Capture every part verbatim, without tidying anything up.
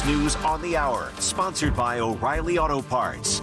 News on the Hour, sponsored by O'Reilly Auto Parts.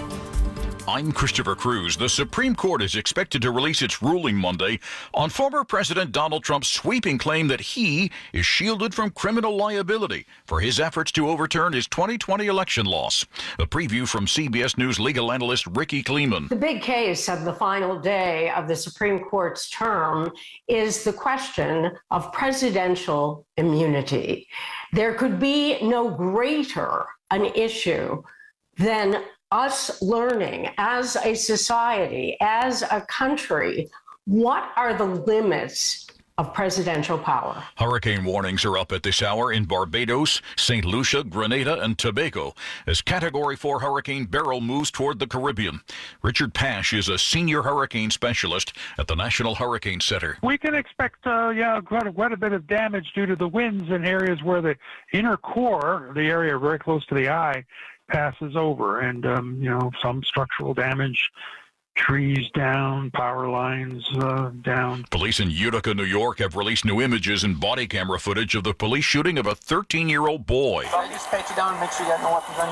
I'm Christopher Cruz. The Supreme Court is expected to release its ruling Monday on former President Donald Trump's sweeping claim that he is shielded from criminal liability for his efforts to overturn his twenty twenty election loss. A preview from C B S News legal analyst Ricky Kleeman. The big case of the final day of the Supreme Court's term is the question of presidential immunity. There could be no greater an issue than us learning as a society, as a country, what are the limits of presidential power? Hurricane warnings are up at this hour in Barbados, Saint Lucia, Grenada, and Tobago as Category four Hurricane Beryl moves toward the Caribbean. Richard Pash is a senior hurricane specialist at the National Hurricane Center. We can expect, uh, yeah, quite a, quite a bit of damage due to the winds in areas where the inner core, the area very close to the eye, passes over, and um, you know, some structural damage, trees down, power lines uh, down. Police in Utica, New York have released new images and body camera footage of the police shooting of a thirteen-year-old boy. I'll just pat you down and make sure you got no weapons on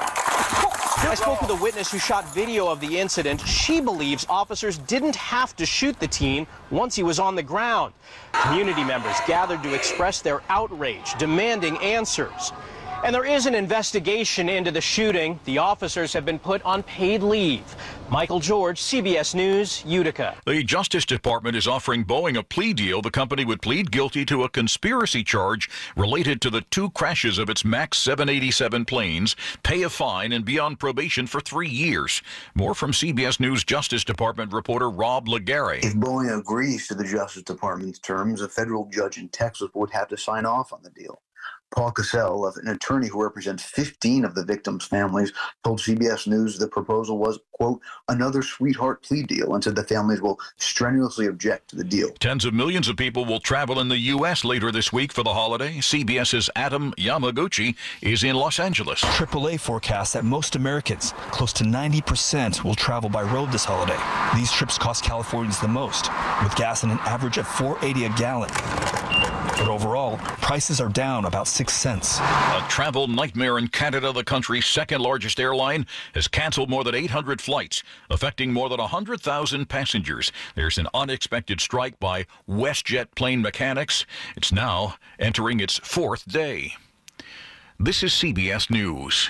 you. I spoke with a witness who shot video of the incident. She believes officers didn't have to shoot the teen once he was on the ground. Community members gathered to express their outrage, demanding answers. And there is an investigation into the shooting. The officers have been put on paid leave. Michael George, C B S News, Utica. The Justice Department is offering Boeing a plea deal. The company would plead guilty to a conspiracy charge related to the two crashes of its MAX seven eighty-seven planes, pay a fine, and be on probation for three years. More from C B S News Justice Department reporter Rob Legare. If Boeing agrees to the Justice Department's terms, a federal judge in Texas would have to sign off on the deal. Paul Cassell, an attorney who represents fifteen of the victims' families, told C B S News the proposal was, quote, another sweetheart plea deal, and said the families will strenuously object to the deal. Tens of millions of people will travel in the U S later this week for the holiday. CBS's Adam Yamaguchi is in Los Angeles. triple A forecasts that most Americans, close to ninety percent, will travel by road this holiday. These trips cost Californians the most, with gas at an average of four eighty a gallon. But overall, prices are down about six cents. A travel nightmare in Canada. The country's second largest airline has canceled more than eight hundred flights, affecting more than one hundred thousand passengers. There's an unexpected strike by WestJet plane mechanics. It's now entering its fourth day. This is C B S News.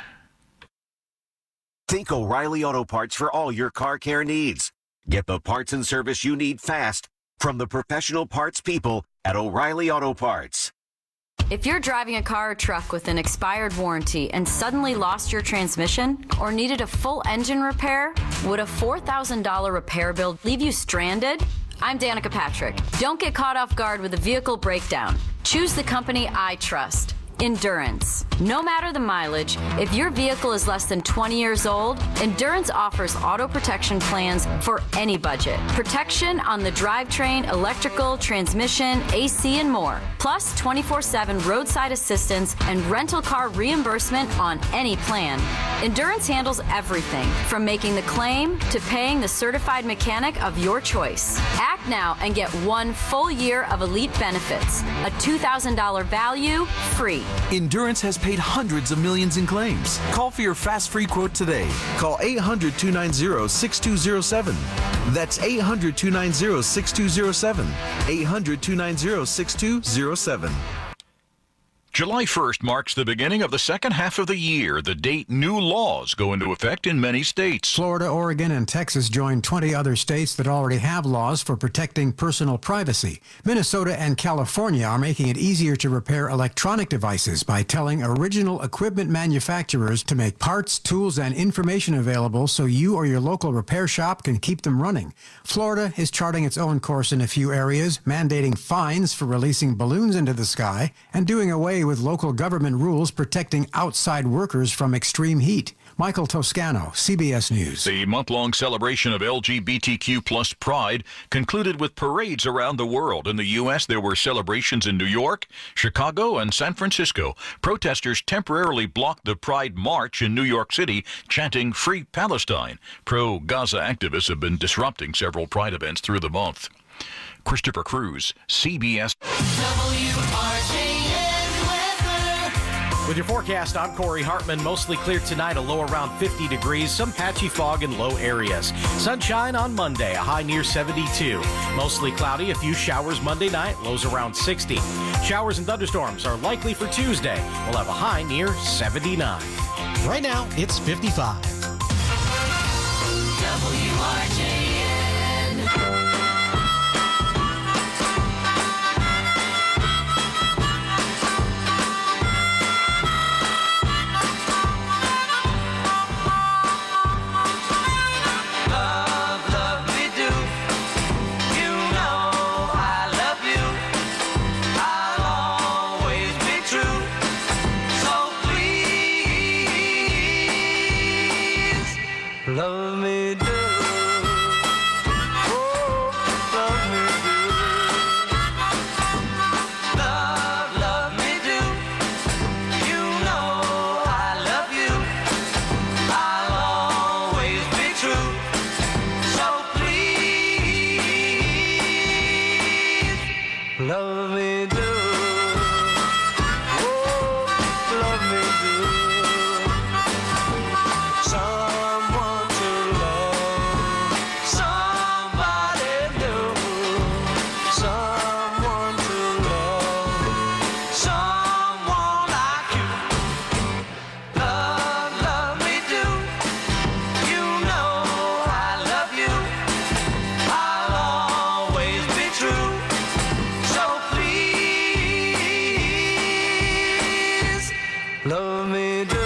Think O'Reilly Auto Parts for all your car care needs. Get the parts and service you need fast from the professional parts people at O'Reilly Auto Parts. If you're driving a car or truck with an expired warranty and suddenly lost your transmission or needed a full engine repair, would a four thousand dollars repair bill leave you stranded? I'm Danica Patrick. Don't get caught off guard with a vehicle breakdown. Choose the company I trust. Endurance. No matter the mileage, if your vehicle is less than twenty years old, Endurance offers auto protection plans for any budget. Protection on the drivetrain, electrical, transmission, A C, and more. Plus twenty-four seven roadside assistance and rental car reimbursement on any plan. Endurance handles everything from making the claim to paying the certified mechanic of your choice. Act now and get one full year of elite benefits. A two thousand dollars value, free. Endurance has paid hundreds of millions in claims. Call for your fast free quote today. Call eight hundred, two nine zero, six two zero seven. That's eight hundred, two nine zero, six two zero seven. eight hundred, two nine zero, six two zero seven. July first marks the beginning of the second half of the year, the date new laws go into effect in many states. Florida, Oregon, and Texas join twenty other states that already have laws for protecting personal privacy. Minnesota and California are making it easier to repair electronic devices by telling original equipment manufacturers to make parts, tools, and information available so you or your local repair shop can keep them running. Florida is charting its own course in a few areas, mandating fines for releasing balloons into the sky and doing away with local government rules protecting outside workers from extreme heat. Michael Toscano, C B S News. The month-long celebration of L G B T Q plus pride concluded with parades around the world. In the U S, there were celebrations in New York, Chicago, and San Francisco. Protesters temporarily blocked the Pride March in New York City, chanting Free Palestine. Pro-Gaza activists have been disrupting several pride events through the month. Christopher Cruz, C B S. W R J N weather. With your forecast, I'm Corey Hartman. Mostly clear tonight, a low around fifty degrees, some patchy fog in low areas. Sunshine on Monday, a high near seventy-two. Mostly cloudy, a few showers Monday night, lows around sixty. Showers and thunderstorms are likely for Tuesday. We'll have a high near seventy-nine. Right now, it's fifty-five. W R J N. Love me do, oh, love me do. Love, love me do. You know I love you. I'll always be true. So please, love me do. Oh, love me do. Someone to love, somebody new. Someone to love, someone like you. Love, love me do. You know I love you. I'll always be true. So please, love me do.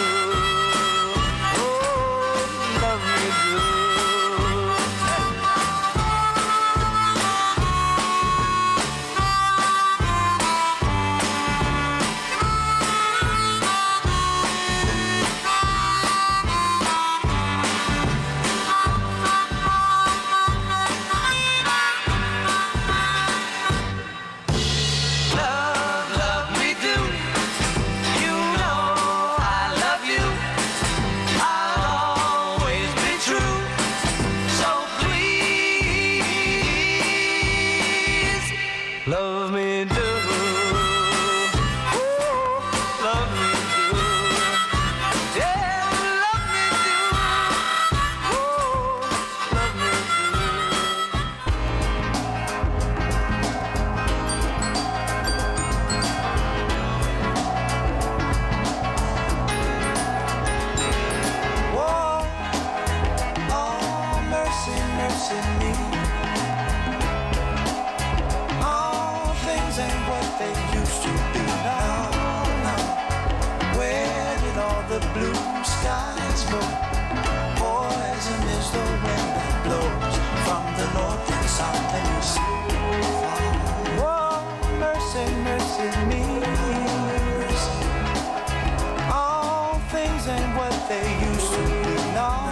Love, love me do. You know I love you. I'll always be true. So please, love me do. Oh, love me do. Yeah, love me do. Oh, love me Whoa, oh, mercy, mercy me. All things ain't what they used to be now. now. Where did all the blue skies go? Poison is the wind that blows from the north and south and east. Whoa, mercy, mercy me. All things ain't what they used to be now.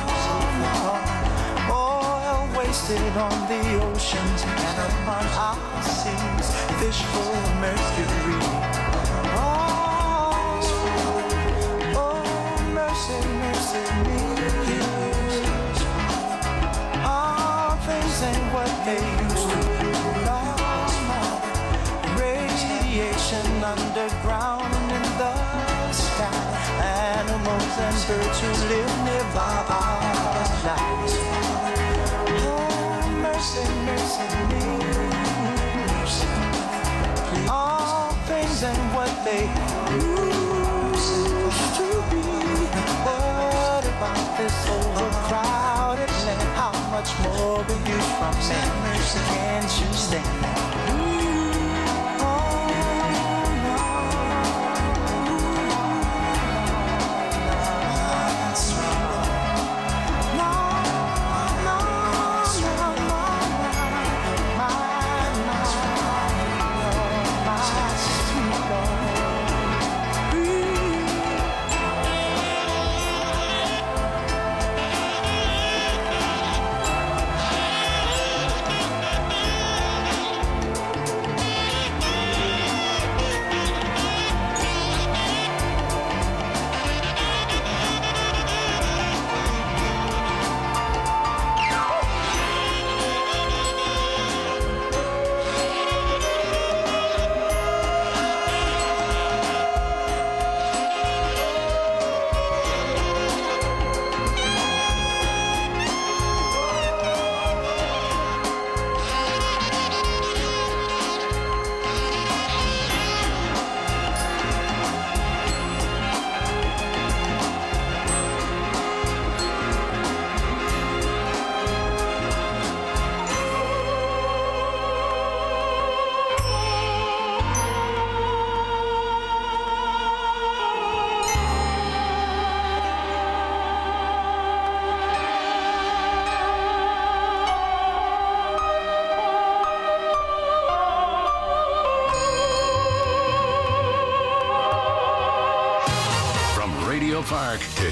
Oil wasted on the oceans and upon our seas, fish full of mercury. Oh, oh, mercy, mercy me. All things ain't what they used to be now. Radiation underground and in the sky. Animals and birds who live nearby our lives. Oh, mercy, mercy me. All things ain't what they used to be. What about this overcrowded land? How much more will you from me? Can't you stand that?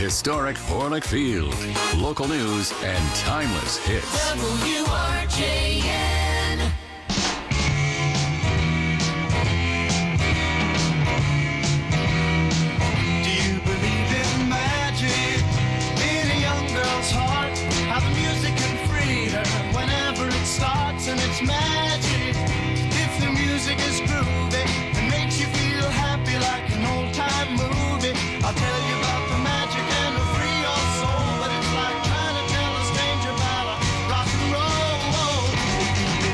historic Orlick Field. Local news and timeless hits. W R J N. Do you believe in magic in a young girl's heart? How the music can free her whenever it starts, and it's magic. If the music is groovy, it makes you feel happy like an old-time movie. I'll tell you about the magic and it'll free your soul, but it's like trying to tell a stranger about a rock and roll.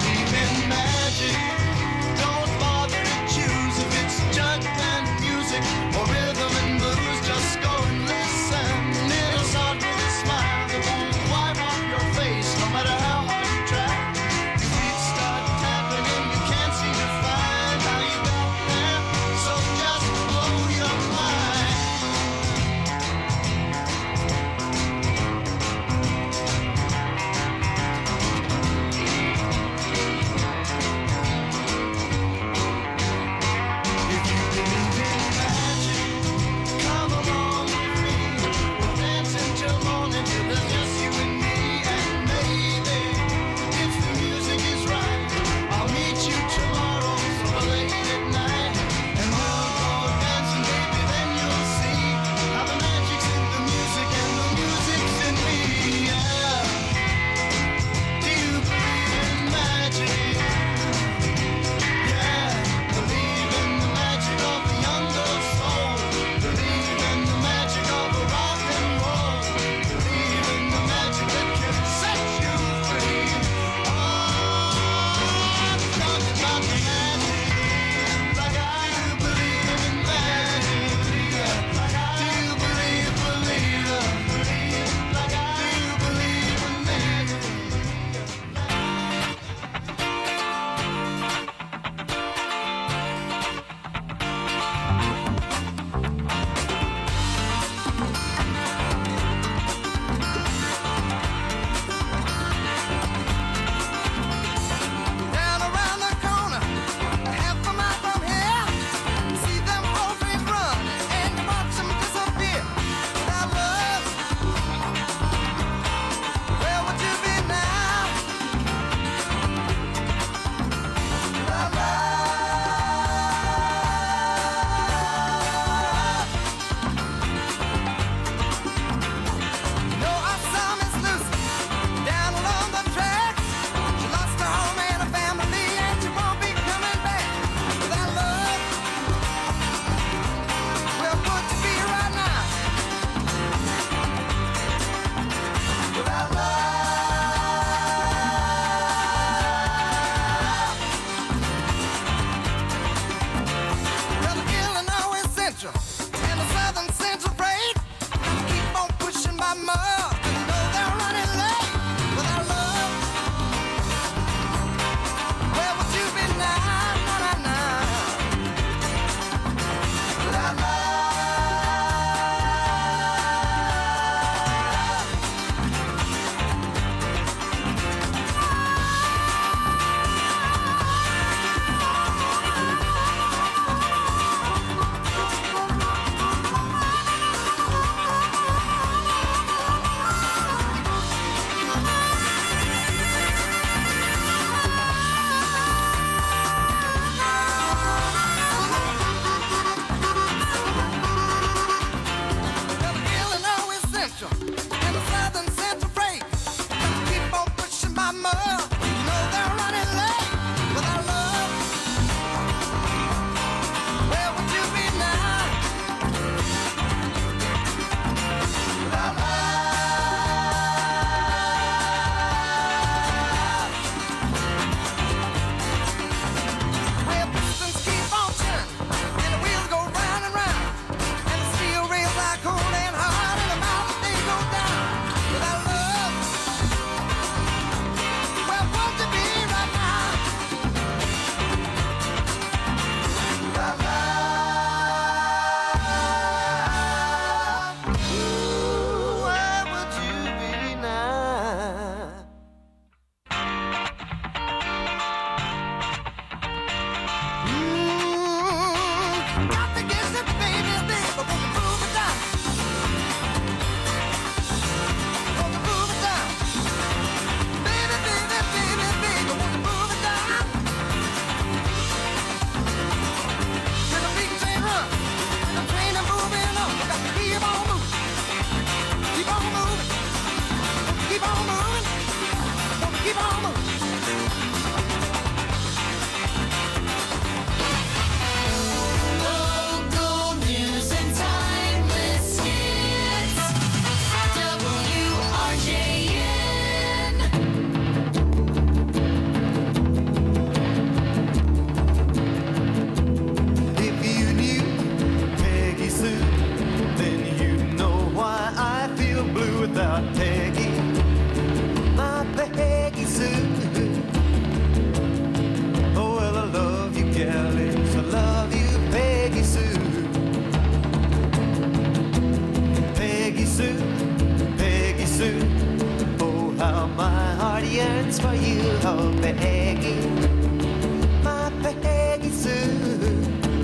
yearns for you, oh Peggy, my Peggy Sue.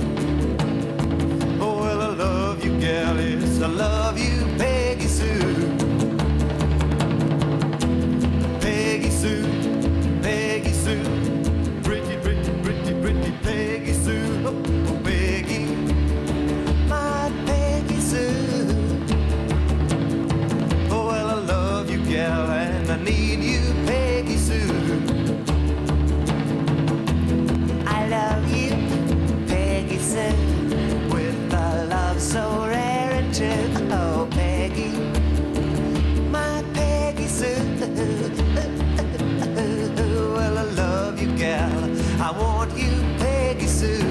Oh, well, I love you, gal, yes, I love you, Peggy Sue. Peggy Sue, Peggy Sue, pretty, pretty, pretty, pretty Peggy Sue. Oh, oh Peggy, my Peggy Sue. Oh, well, I love you, gal, and I need you, Peggy Sue. I love you, Peggy Sue, with a love so rare and true. Oh, Peggy, my Peggy Sue. Well, I love you, gal. I want you, Peggy Sue.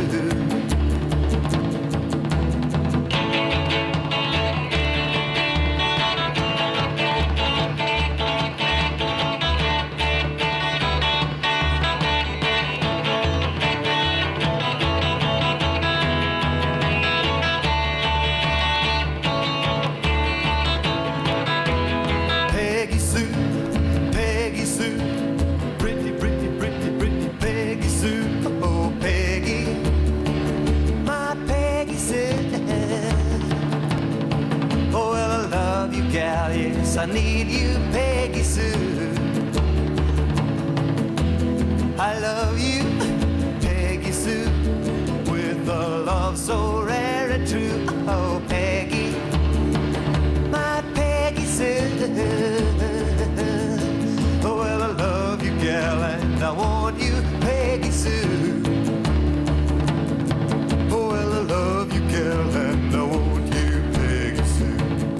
Peggy Sue, Peggy Sue, pretty, pretty, pretty, pretty Peggy Sue. Oh, Peggy, my Peggy Sue. Oh, well, I love you, gal, yes, I need you, Peggy Sue. I love you, Peggy Sue, with a love so rare and true. Oh, Peggy, my Peggy Sue. Oh, well, I love you, gal, and I want you, Peggy Sue. Oh, well, I love you, gal, and I want you, Peggy Sue.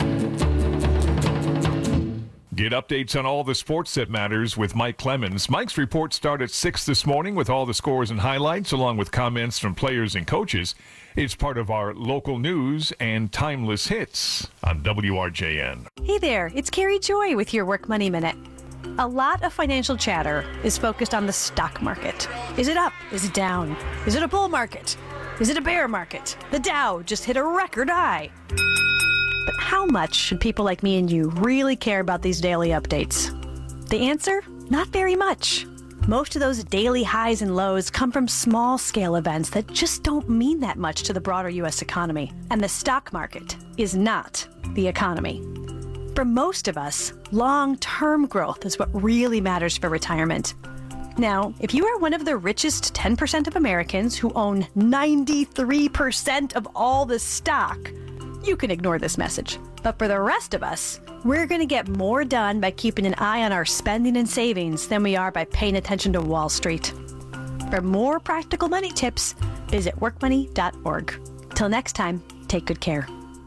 Get updates on all the sports that matters with Mike Clemens. Mike's reports start at six this morning with all the scores and highlights, along with comments from players and coaches. It's part of our local news and timeless hits on W R J N. Hey there, it's Carrie Joy with your Work Money Minute. A lot of financial chatter is focused on the stock market. Is it up? Is it down? Is it a bull market? Is it a bear market? The Dow just hit a record high. But how much should people like me and you really care about these daily updates? The answer? Not very much. Most of those daily highs and lows come from small-scale events that just don't mean that much to the broader U S economy. And the stock market is not the economy. For most of us, long-term growth is what really matters for retirement. Now, if you are one of the richest ten percent of Americans who own ninety-three percent of all the stock, you can ignore this message. But for the rest of us, we're going to get more done by keeping an eye on our spending and savings than we are by paying attention to Wall Street. For more practical money tips, visit work money dot org. Till next time, take good care.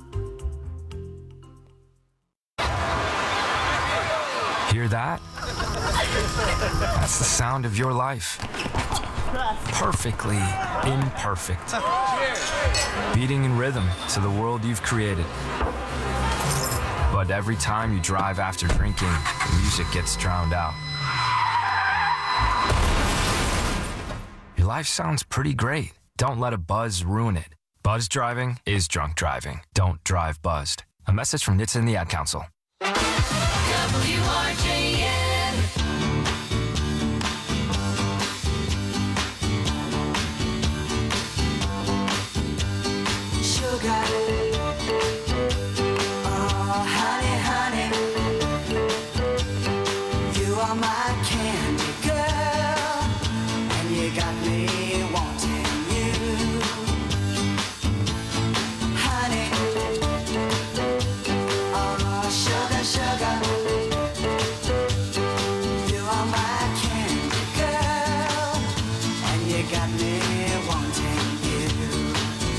Hear that? That's the sound of your life. Perfectly imperfect. Beating in rhythm to the world you've created. But every time you drive after drinking, the music gets drowned out. Your life sounds pretty great. Don't let a buzz ruin it. Buzz driving is drunk driving. Don't drive buzzed. A message from N H T S A and the Ad Council. W R J N. Sugar, oh honey, honey, you are my candy girl, and you got me wanting you, honey, oh sugar, sugar, you are my candy girl, and you got me wanting you.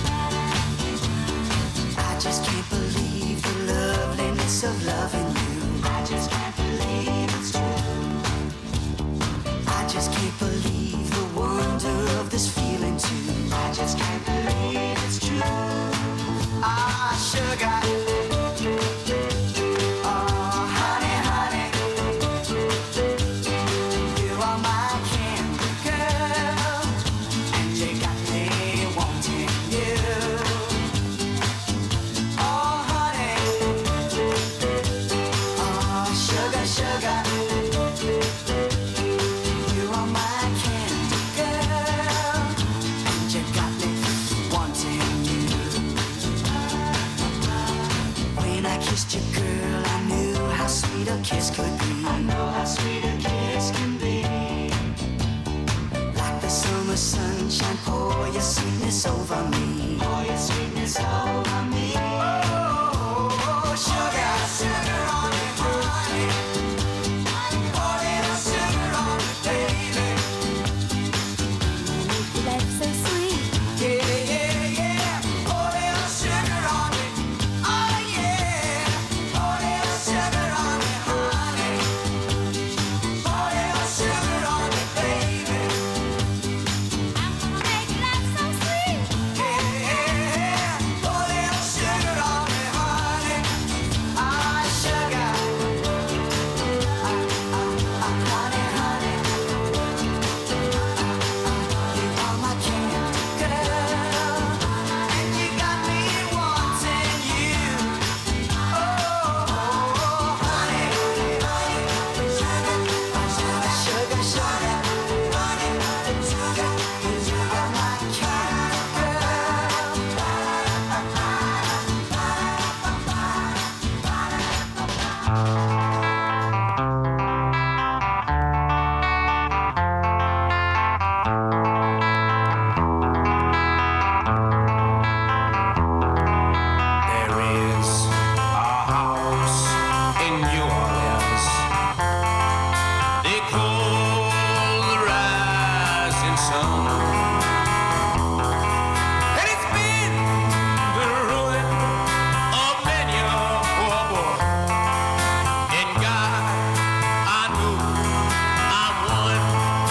I just can't believe the loveliness of loving you. I just can't believe it's true. I just can't believe the wonder of this feeling too. I just can't believe it's true. Ah, sugar. Oh, honey, honey. You are my candy girl, and you got me wanting you. Oh, honey, oh, sugar. Girl, I knew how sweet a kiss could be. I know how sweet a kiss can be. Like the summer sunshine, pour your sweetness over me. Pour your sweetness over me. Oh, sugar, sugar on me, honey. Pour little sugar on me, baby. That's so sweet. Yeah, yeah, yeah. Pour little sugar on me. Oh, yeah. Pour little sugar on me, honey. Pour little sugar on me, baby. I'm gonna make love so sweet. Yeah, yeah. Pour little sugar on me, honey. Ah, sugar. Ah, ah, ah, honey, honey. You are my candy girl, and you got me wanting you. Oh, honey, honey, sugar, sugar, sugar, honey, sugar, you are my candy There is a house in New Orleans they call the Rising Sun, and it's been the ruin of many a poor boy. And God, I know I'm one.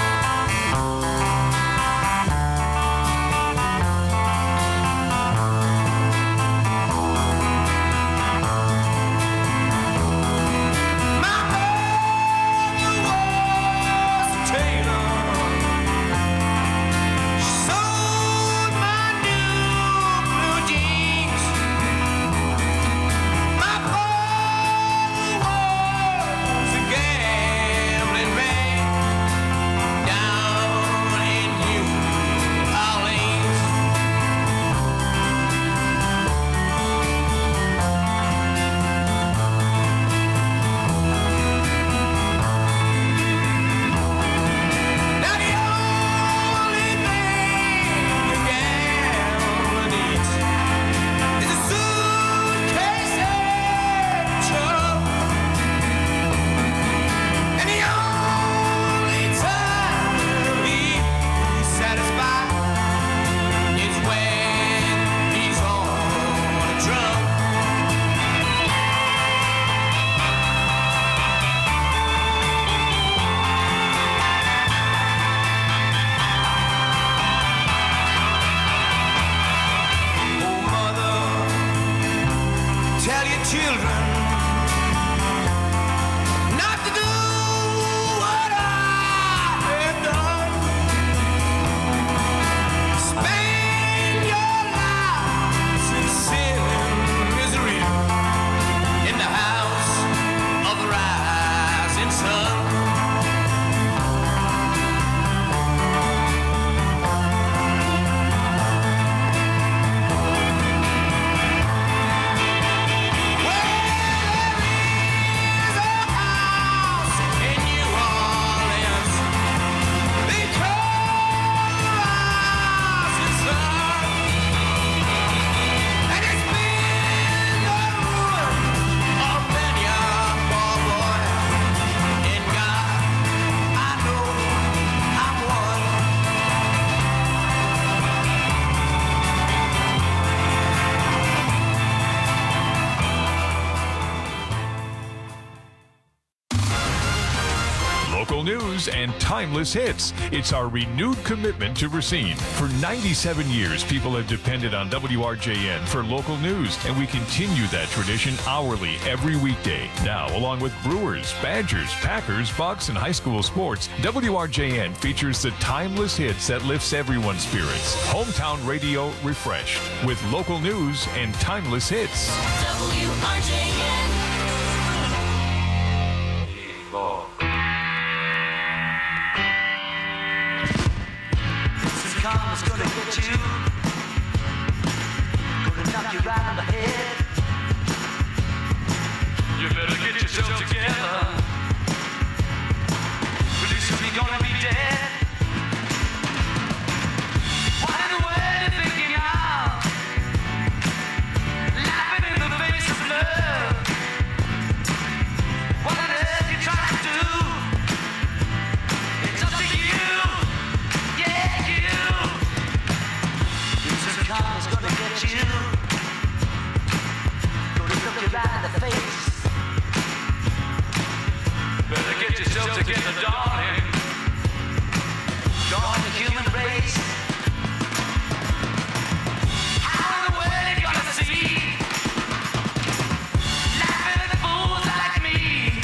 My mother was a tailor. She sewed my new blue jeans. My father was a gambling man down in New Orleans. Now the only thing a gambler needs is a suitcase and trouble, and the only time he's satisfied is when he's on a drum. Oh, mother, tell your children not to do what I have done. Spend your lives in sin and misery in the house of the rising sun. Local news and timeless hits. It's our renewed commitment to Racine. For ninety-seven years, people have depended on W R J N for local news, and we continue that tradition hourly every weekday. Now, along with Brewers, Badgers, Packers, Bucks, and high school sports, W R J N features the timeless hits that lifts everyone's spirits. Hometown radio refreshed with local news and timeless hits. W R J N. karma's gonna get you. Gonna knock you right on the head. together, darling. Join the human race. How in the world are you gonna see laughing fools like me?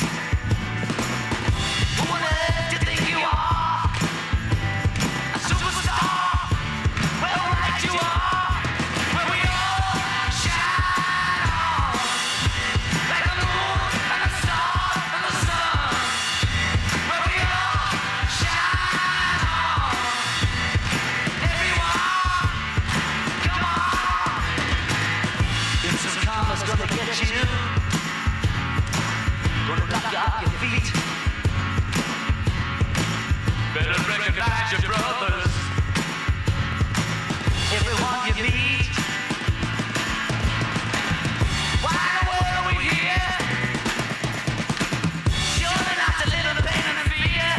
Who on earth do you think you are? A superstar? Well, right you are. Where we all shine on like the moon and the stars and the sun. Where we all shine on. Everyone, come on. If some karma's gonna get you, gonna knock you off your feet. Better recognize your brothers. Everyone you meet. Why in the world are we here? Surely not to live in pain and fear.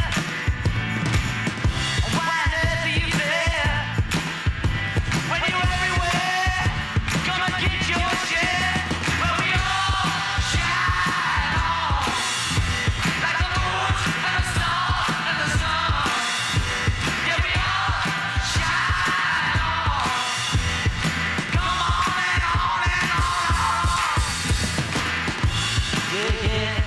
Why on earth are you there? When you're everywhere, come and get your share. Where we all shine on like the moon and the stars and the sun. Yeah, we all shine on. Come on and on and on. Yeah, yeah.